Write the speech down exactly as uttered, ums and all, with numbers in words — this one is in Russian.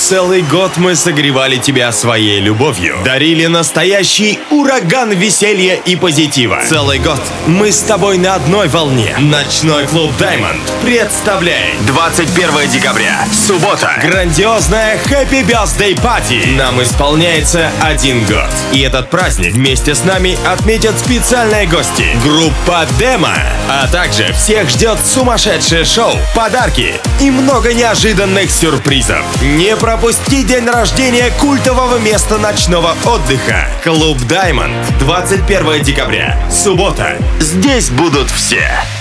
Целый год мы согревали тебя своей любовью, дарили настоящий ураган веселья и позитива. Целый год мы с тобой на одной волне. Ночной клуб Diamond представляет двадцать первое декабря, суббота. грандиозная Happy Birthday Party. Нам исполняется один год. И этот праздник вместе с нами отметят специальные гости. Группа Демо. А также всех ждет сумасшедшее шоу, подарки и много неожиданных сюрпризов. Не пропусти день рождения культового места ночного отдыха. Клуб Diamond. двадцать первое декабря. Суббота. Здесь будут все.